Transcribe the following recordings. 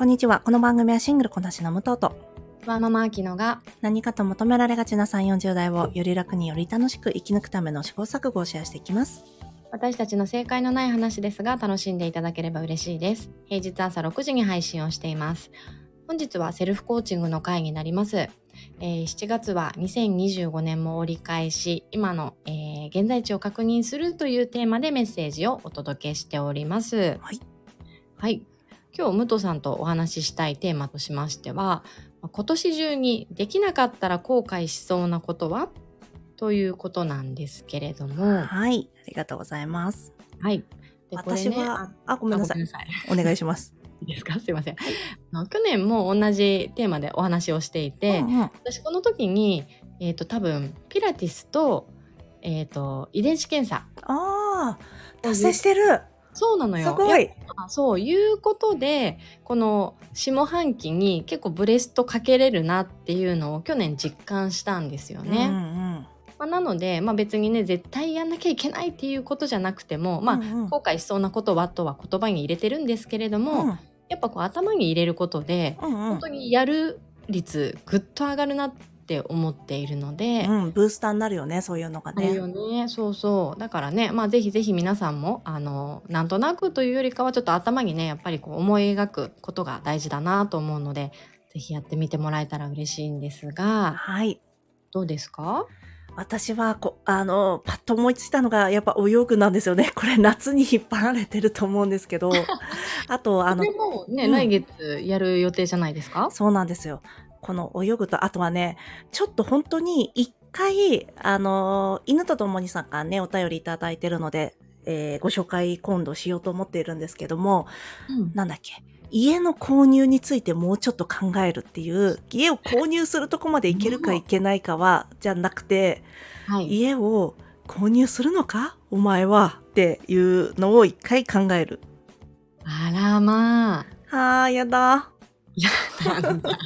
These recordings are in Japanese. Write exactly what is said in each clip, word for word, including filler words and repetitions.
こんにちは。この番組はシングルこなしの武藤とワーママアキノが何かと求められがちなさんじゅう、よんじゅう代をより楽により楽しく生き抜くための試行錯誤をシェアしていきます。 私たちの正解のない話ですが楽しんでいただければ嬉しいです。平日朝ろくじに配信をしています。本日はセルフコーチングの回になります。えー、しちがつはにせんにじゅうごねんも折り返し、今の、えー、現在地を確認するというテーマでメッセージをお届けしております。 はい。 はい。今日武藤さんとお話ししたいテーマとしましては、今年中にできなかったら後悔しそうなことはということなんですけれども。 はい。ありがとうございます。 はい。 で私は、ね、あ、あ、ごめんなさい。 なさいお願いします。 いいですか？すいません。去年も同じテーマでお話をしていて、うんうん、私この時に、えっと、多分ピラティスと、えっと、遺伝子検査。 ああ、達成してる。 そうなのよ。 すごい。 そういうことで、この下半期に結構ブレストかけれるなっていうのを去年実感したんですよね。 うんうんまあ、なので、まあ、別にね絶対やんなきゃいけないっていうことじゃなくても、まあ、うんうん、後悔しそうなことはとは言葉に入れてるんですけれども、うん、やっぱこう頭に入れることで、うんうん、本当にやる率ぐっと上がるなって思っているので、 うん、ブースターになるよね、そういうのがね。 あるよね、そうそう。だからね、まあぜひぜひ皆さんもあのなんとなくというよりかはちょっと頭にねやっぱりこう思い描くことが大事だなと思うので、ぜひやってみてもらえたら嬉しいんですが、 はい。 どうですか？ 私はこあのパッと思いついたのがやっぱ泳ぐなんですよね。これ夏に引っ張られてると思うんですけど、あとあのこれもね、うん、来月やる予定じゃないですか？ そうなんですよ。この泳ぐと、あとはね、ちょっと本当に一回、あの、犬とともにさんからね、お便りいただいてるので、えー、ご紹介今度しようと思っているんですけども、うん、なんだっけ、家の購入についてもうちょっと考えるっていう、家を購入するとこまでいけるかいけないかは、じゃなくて、はい、家を購入するのかお前はっていうのを一回考える。 あらまあ。 はー、やだ。 やなんだ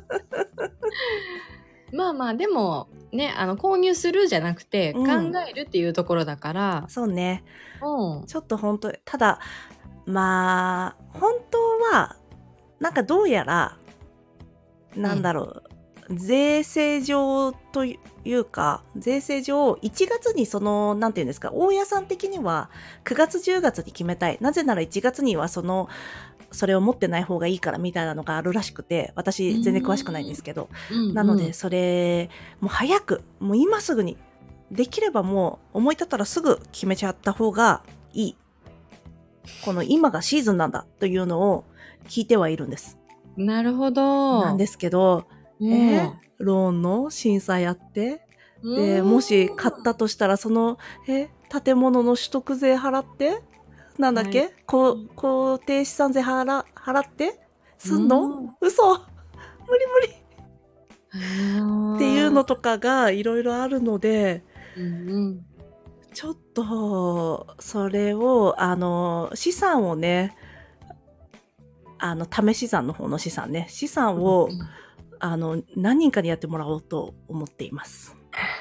まあまあでもね、あの購入するじゃなくて、うん、考えるっていうところだから、 そうね、 うん、 ちょっと本当ただまあ本当はなんかどうやらなんだろう、うん、税制上というか税制上いちがつにそのなんていうんですか、大家さん的にはくがつじゅうがつに決めたい、なぜならいちがつにはそのそれを持ってない方がいいからみたいなのがあるらしくて、私全然詳しくないんですけど、うんうん、なのでそれもう早く、もう今すぐにできればもう思い立ったらすぐ決めちゃった方がいい、この今がシーズンなんだというのを聞いてはいるんです。 なるほど。 なんですけど、うん、えローンの審査やってでもし買ったとしたらそのえ建物の取得税払ってなんだっけ、はい、こ固定資産税払払ってすんの？嘘、無理無理っていうのとかがいろいろあるので、うんうん、ちょっとそれをあの資産をね、あの試し算の方の資産ね資産を、うんうん、あの何人かにやってもらおうと思っています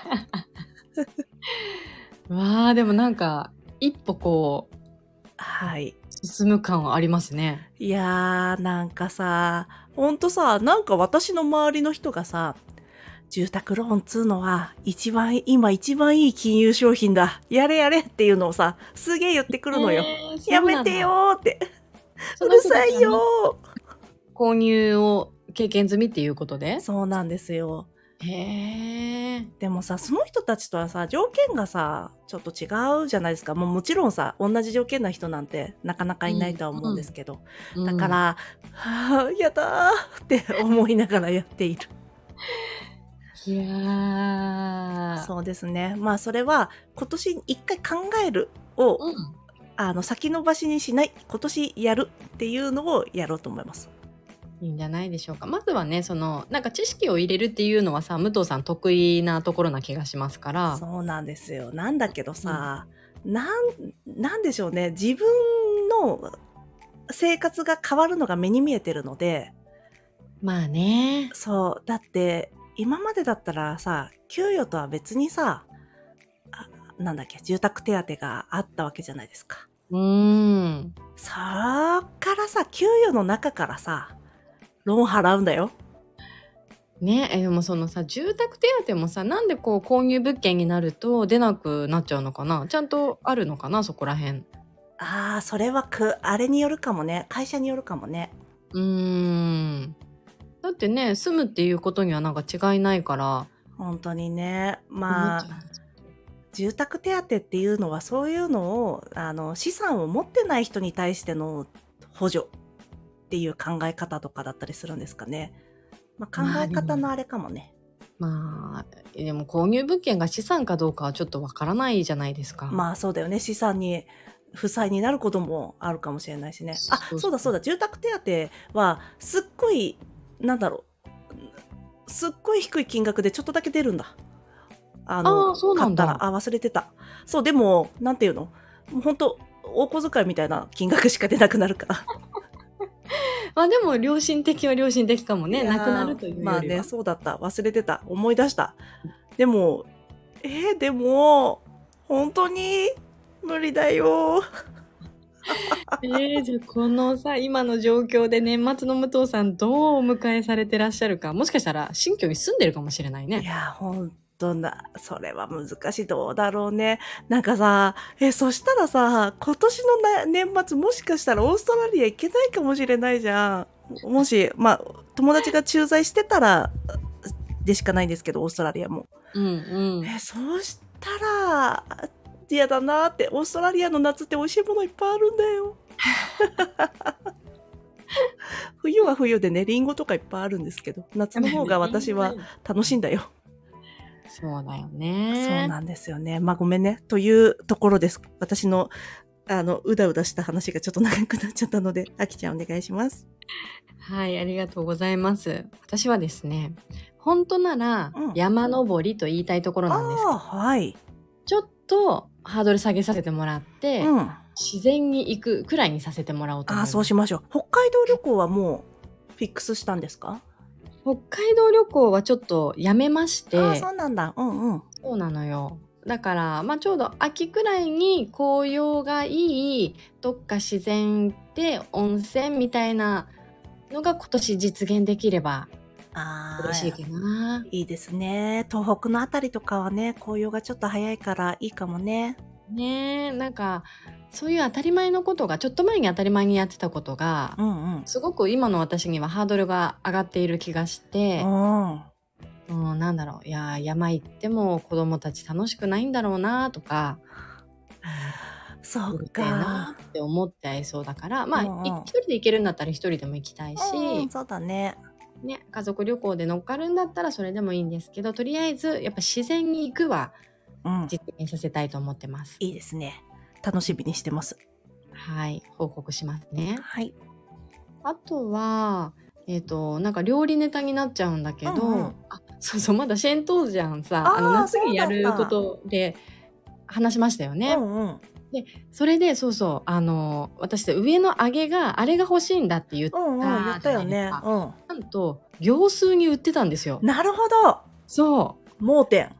わあ、でもなんか一歩こうはい進む感はありますね。 いやーなんかさ、ほんとさ、なんか私の周りの人がさ、住宅ローンつうのは一番今一番いい金融商品だ、やれやれっていうのをさすげえ言ってくるのよ、えー、やめてよーってうるさいよー。 購入を経験済みっていうことで？ そうなんですよ。 へー。 でもさ、その人たちとはさ条件がさちょっと違うじゃないですか。もうもちろんさ同じ条件な人なんてなかなかいないとは思うんですけど、うんうん、だから、うん、はぁやだーって思いながらやっているいやそうですね。まあそれは今年一回考えるを、うん、あの先延ばしにしない、今年やるっていうのをやろうと思います。 いいんじゃないでしょうか。まずはね、そのなんか知識を入れるっていうのはさ、武藤さん得意なところな気がしますから。 そうなんですよ。なんだけどさ、うん、なんなんでしょうね。自分の生活が変わるのが目に見えてるので。 まあね。 そうだって今までだったらさ、給与とは別にさ、あなんだっけ住宅手当があったわけじゃないですか。 うーん。 そっからさ給与の中からさ。 ローン払うんだよ。 ねえ、でもそのさ、住宅手当もさ、なんでこう購入物件になると出なくなっちゃうのかな？ちゃんとあるのかな、そこら辺。 ああ、それはく、あれによるかもね。会社によるかもね。 うーん。だってね、住むっていうことにはなんか違いないから、 本当にね。 思っまあ、 ちゃうんです。 住宅手当っていうのはそういうのを、あの、資産を持ってない人に対しての補助っていう考え方とかだったりするんですかね。まあ、考えまあでも、 方のあれかもね。 まあ、でも購入物件が資産かどうかはちょっとわからないじゃないですか。 まあそうだよね。資産に、負債になることもあるかもしれないしね。あ、 そうそう。 そうだそうだ。住宅手当は、すっごい、なんだろう。すっごい低い金額でちょっとだけ出るんだ。あの、 ああ、そうなんだ。 買ったら、あ、忘れてた。そう、でも、なんていうのもう本当お小遣いみたいな金額しか出なくなるから。 まあでも良心的は良心的かもいね。なくなやー、 るというまあね、 よりは。 そうだった。忘れてた。思い出した。でも、えー、でも、本当に無理だよ。 えー、じゃあこのさ、今の状況で年末の武藤さんどうお迎えされてらっしゃるか。もしかしたら新居に住んでるかもしれないね。 いや、ほんとな、それは難しい。どうだろうね。なんかさ、え、そしたらさ、今年のな年末もしかしたらオーストラリア行けないかもしれないじゃん。もし、まあ、友達が駐在してたら、でしかないんですけど、オーストラリアも。 うんうん。 え、そうしたら、嫌だなって、オーストラリアの夏って美味しいものいっぱいあるんだよ。冬は冬でね、リンゴとかいっぱいあるんですけど、夏の方が私は楽しいんだよ。 そうだよそうね。 なんですよね。まあごめんね。というところです。私の、あの、うだうだした話がちょっと長くなっちゃったので、あきちゃんお願いします。 はい、ありがとうございます。私はですね、本当ならうん。 山登りと言いたいところあなんですけど、 あ、はい。 ちょっとハードル下げさせてもらっうて、 ん。 自然に行くくらいにさせてもらおうとああ、 思います。 そうしましょう。北海道旅行はもう、フィックスしたんですか？ 北海道旅行はちょっとやめましああ、 て、 そうなんだ。うんうん。 そうなのよ。だから、まあちょうど秋くらいに紅葉がいい、どっか自然で温泉みたいなのが今年実現できればあ嬉しいかあ、 な。 いいですね。東北のあたりとかはね、紅葉がちょっと早いからいいかもね。 ねえ、なんか、そういう当たり前のことが、ちょっと前に当たり前にやってたことが、 うんうん。 すごく今の私にはハードルが上がっている気がしうて、 ん。 うん、なんだろう、いやー、山行っても子供たち楽しくないんだろうなとか、うん、 そっうるせえなか。 って思っちゃいそうだから、まあ、いうんうん。 一人で行けるんだったら一人でも行きたいうんうん、 し、 そうだね。 ね、家族旅行で乗っかるんだったらそれでもいいんですけど、とりあえずやっぱ自然に行くはうん。 実現させたいと思ってます。 いいですね。楽しみにしてます。 はい、報告しますね。 はい。 あとは、えっ、と、なんか料理ネタになっちゃうんだけど、 うんうん。 あ、そうそう、まだシェントウジャンさ、あのああ、 夏そうにやるこだった。 とで話しましたようね。 んうん。 で、それで、そうそう、あの、私で上の揚げがあれが欲しいんだって言っうんうん、言ったじゃたよね。 ないですか。 うん。 なんと、業数に売ってたんですよ。 なるほど。 そう。 盲点。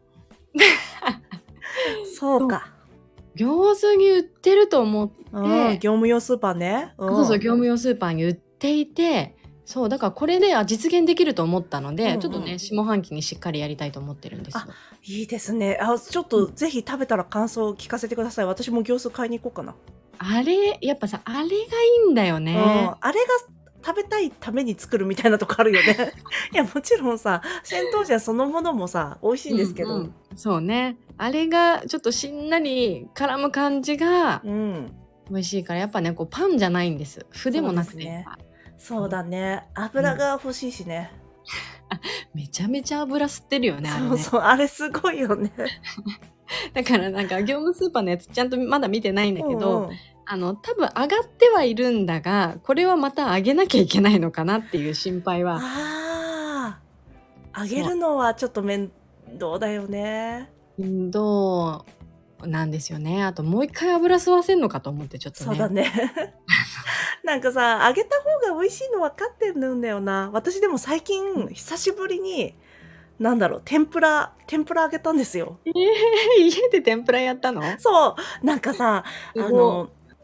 そうそう。 か。 業数に売ってると思っうん、 て、 業務用スーパーね。うそうそう、 ん。 業務用スーパーに売っていて、そう、だからこれで、あ、実現できると思ったのうで、 んうん。 ちょっとね、下半期にしっかりやりたいと思ってるんですあ、 よ。 いいですね。あ、ちょっうん。 とぜひ食べたら感想を聞かせてください。私も業スー買いに行こうかな。 あれ、やっぱさ、あれがいいんだようん。 ね。 あれが食べたいために作るみたいなとこあるよね。いや、もちろんさ、シェーントウジャンそのものもさ、美味しいんうですけど。 んうん。そうね。あれがちょっとしんなり絡む感じがうん。 美味しいから、やっぱね、こうパンじゃないんです。麩でそうでもなくすね。 てやっぱ。 そうだね。 う油ん。 が欲しいしね。 あ、めちゃめちゃ油吸ってるよね、あれね。 そうそう、あれすごいよね。 だからなんか業務スーパーのやつちゃんとまだ見てないんだうけど、 んうん。 あの、多分上がってはいるんだが、これはまた上げなきゃいけないのかなっていう心配は、 ああ、揚げそう、 るのはちょっと面倒だよね。 うんどうなんですよね。あともう一回油吸わせんのかと思ってちょっとね。 そうだね。なんかさ、揚げた方が美味しいの分かってるんだよな。私でも最近、久しぶりに、なんだろう、天ぷら、天ぷら揚げたんですよ。 えー、家で天ぷらやったの？ そう、なんかさ、 すご。 あの、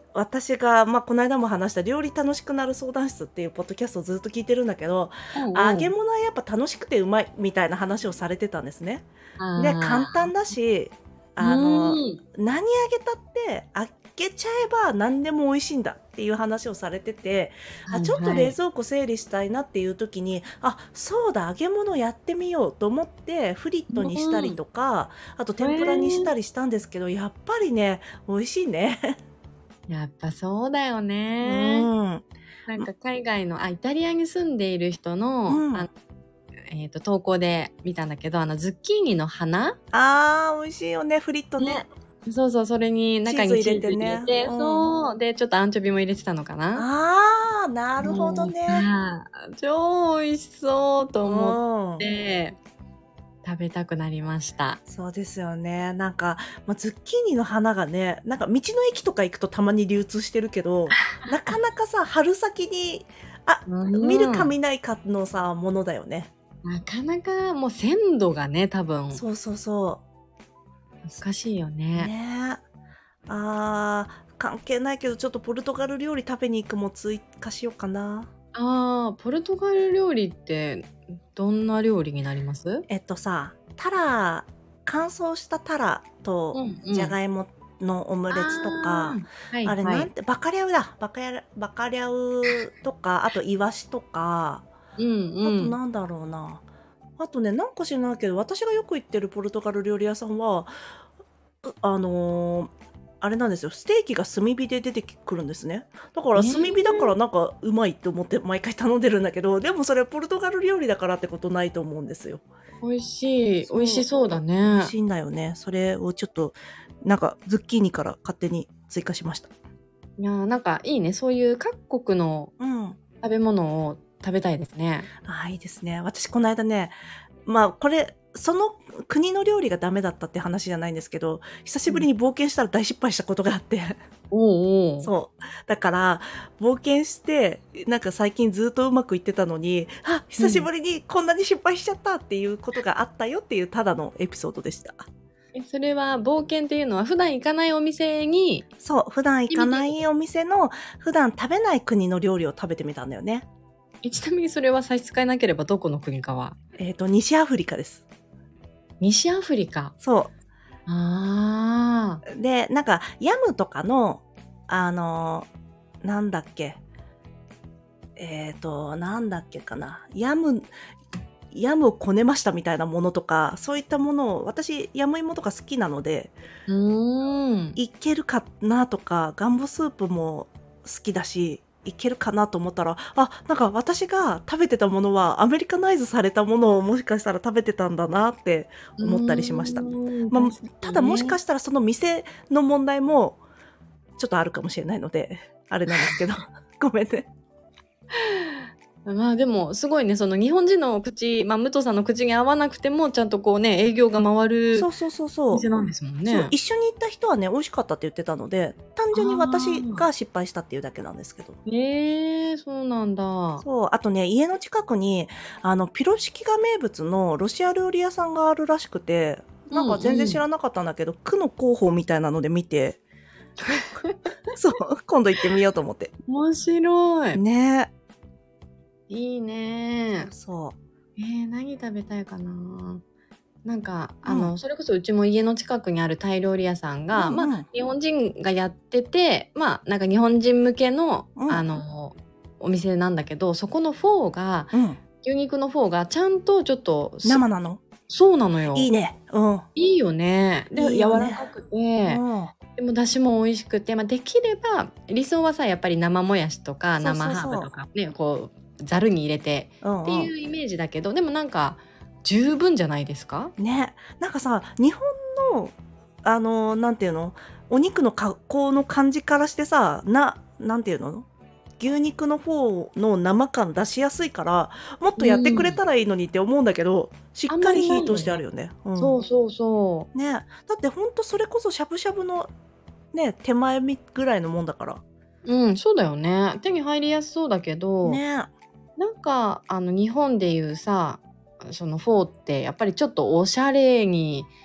私が、まあ、この間も話した料理楽しくなる相談室っていうポッドキャストをずっと聞いてるんだけど、揚げうんうん。 物はやっぱ楽しくてうまいみたいな話をされてたんですね。で、簡あ単だし、 あ、うあの、 ーん。 何揚げたって揚げちゃえば何でも美味しいんだっていう話をされてて、あ、 はいちょっとはい。 冷蔵庫整理したいなっていう時に、あ、そうだ、揚げ物やってみようと思ってフリットにしたりうん。 とか、あとへ天ぷらにしえ。 たりしたんですけど、やっぱりね、美味しいね。 やっぱそうだようね。 ーん。 なんか海外の、あ、イタリアに住んでいる人の、あの、 うん。 えっと、投稿で見たんだけど、あの、ズッキーニの花あー、美味しいよね、フリットね。 ね。そうそう、それに中チーズ入れにチーズてね。 入れて、 うん。 そう。で、ちょっとアンチョビも入れてたのかな。 あー、なるほどもうね。 さ、超美味しそうとう思っん。 て、食べたくなりました。 そうですよね。なんか、まあ、ズッキーニの花がね、なんか道の駅とか行くとたまに流通してるけど、なかなかさ、春先に、あ、見るかうん。 見ないかのさ、ものだよね。 なかなかもう鮮度がね、多分そうそうそ難しいよう。 ね。 ねえ。あー、関係ないけど、ちょっとポルトガル料理食べに行くも追加しようかな。 ああ、ポルトガル料理ってどんな料理になります？ えっとさ、タラ、乾燥したタラとうんうん。 じゃがいものオムレツとか、 ああ、はいあれはい。 なんて、バカリャウだ。バカリャ、バカリャウとか、あとイワシとか、 うんあうん。 となんだろうな。あとね、なんか知らないけど、私がよく行ってるポルトガル料理屋さんは、うあのーあれなんですよ。ステーキが炭火で出てくるんですね。だから炭火だええ、 からなんかうまいって思って毎回頼んでるんだけど、でもそれポルトガル料理だからってことないと思うんですよ。 美味しい。美味しそう。 そうだね。 美味しいんだよね。それをちょっと、なんかズッキーニから勝手に追加しました。 いやー、なんかいいね。そういう各国のうん。 食べ物を食べたいですね。 ああ、いいですね。私この間ね、まあこれ、その国の料理がダメだったって話じゃないんですけど、久しうん。 ぶりに冒険したら大失敗したことがあって。 おうおう。 そう。だから、冒険して、なんか最近ずっとうまくいってたのに、あ、久しうん。 ぶりにこんなに失敗しちゃったっていうことがあったよっていうただのエピソードでした。 え、それは冒険っていうのは普段行かないお店にそう、普段行行ってみて、 かないお店の、普段食べない国の料理を食べてみたんだよね。 え、ちなみにそれは差し支えなければどこの国かは？ えっと、西アフリカです。 西アフリカ。 そああ。 う。で、なんか、ヤムとかの、あの、なんだっけ、えっと、なんだっけかな。ヤム、ヤムをこねましたみたいなものとか、そういったものを、私、ヤムイモとか好きなので、 うーん。 いけるかなとか、ガンボスープも好きだし、いけるかなと思ったら、あ、なんか私が食べてたものはアメリカナイズされたものをもしかしたら食べてたんだなってう思ったりしました。 ーん、 まあ、 確かただもしかにね。 したらその店の問題もちょっとあるかもしれないので、あれなんですけど、ごめんね。 まあでも、すごいね、その日本人の口、まあ、武藤さんの口に合わなくても、ちゃんとこうね、営業が回るそうそうそうそう。 店なんですもんそう、 ね。 一緒に行った人はね、美味しかったって言ってたので、単純に私ああ。 が失敗したっていうだけなんですけど。 ええ、そうなんだ。 そう、あとね、家の近くに、あの、ピロシキが名物のロシア料理屋さんがあるらしくて、 うんなんか全然うん。 知らなかったんだけど、区の広報みたいなので見て、そう、今度行ってみようと思って。 面白い。 ねえ。 いいそうね。 そえー、何食べたいかな。なんか、 う。うん。 あの、それこそうちも家の近くにあるタイ料理屋さんうが、まあ、 んうん。 日本人がやってて、まあ、なんか日本人向けの、あうん。 の、お店なんだけど、そこのフォーが、 うん。 牛肉のフォーがちゃんとちょっとす、 生なのそうなのよ。 いいね。うん。 いいよね。で、 いいよね。 柔らかくて、 うん。 でも出汁も美味しくて、まあ、できれば、理想はさ、やっぱり生もやしとかそう生そうそう。 ハーブとかね、こう、ざるに入れてってうんうん。 いうイメージだけど、でもなんか、十分じゃないですか？ ね。なんかさ、日本の、あの、なんていうのお肉の加工の感じからしてさ、な、なんていうの牛肉の方の生感出しやすいから、もっとうやってくれん。 たらいいのにって思うんだけど、しっあんまりなかり火通しいよね。 てあるよね。うん。 そうそうそう。 ね。だってほんとそれこそしゃぶしゃぶのね、手前みぐらいのもんだから。 うん、そうだよね。手に入りやすそうだけど、 ね。 なんか、あの、日本でいうさ、そのフォーってやっぱりちょっとおしゃれに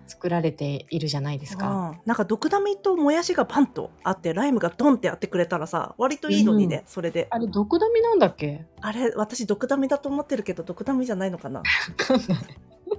作られているじゃないですか。 うん、なんかドクダミともやしがパンとあってライムがドンってやってくれたらさ割といいのにね、 うん、 それで。 あれドクダミなんだっけ？ あれ私ドクダミだと思ってるけどドクダミじゃないのかな。 わかんない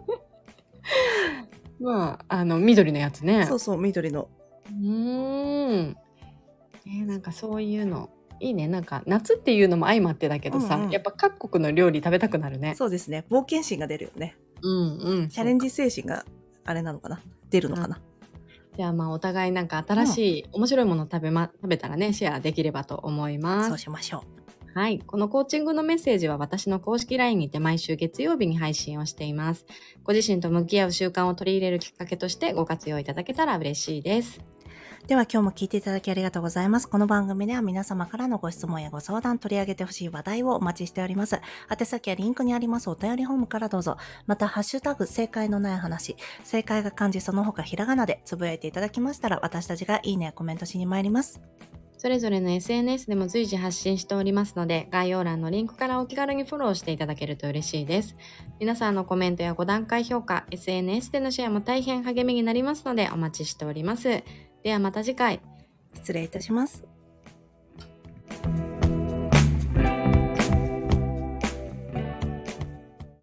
まああの緑のやつね。 そうそう緑の。 うーん、えー、なんかそういうのいいね。なんか夏っていうのも相まってだけどさ、 うんうん、 やっぱ各国の料理食べたくなるね。 そうですね、冒険心が出るよね。 うんうん、 チャレンジ精神があれなのかな、出るのかな。 じゃあまあお互いなんか新しい、うん、面白いもの食べま食べたらねシェアできればと思います。 そうしましょう。はい、このコーチングのメッセージは私の公式 ライン にて毎週月曜日に配信をしています。ご自身と向き合う習慣を取り入れるきっかけとしてご活用いただけたら嬉しいです。 では今日も聞いていただきありがとうございます。この番組では皆様からのご質問やご相談、取り上げてほしい話題をお待ちしております。宛先はリンクにありますお便りフォームからどうぞ。また、ハッシュタグ正解のない話、正解が漢字その他ひらがなでつぶやいていただきましたら、私たちがいいねやコメントしに参ります。 それぞれの エスエヌエス でも随時発信しておりますので、概要欄のリンクからお気軽にフォローしていただけると嬉しいです。皆さんのコメントやご段階評価、エスエヌエス でのシェアも大変励みになりますのでお待ちしております。ではまた次回。 失礼いたします。